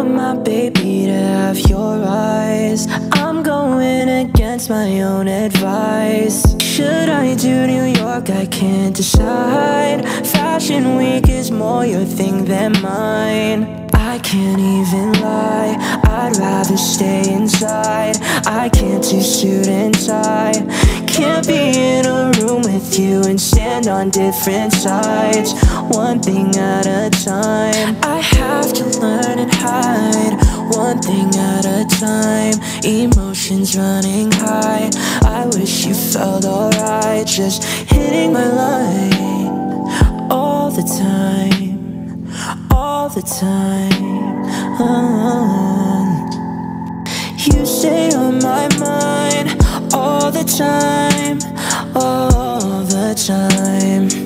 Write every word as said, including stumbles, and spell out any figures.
want my baby to have your eyes. I'm going against my own advice. Should I do New York? I can't decide. Fashion week is more your thing than mine. I can't even lie, I'd rather stay inside. I can't do suit and tie. Can't be in a room with you and stand on different sides. One thing at a time. I have to learn and hide. One thing at a time. Emotions running high. I wish you felt alright. Just hitting my line all the time, all the time. uh, You stay on my mind all the time, all the time.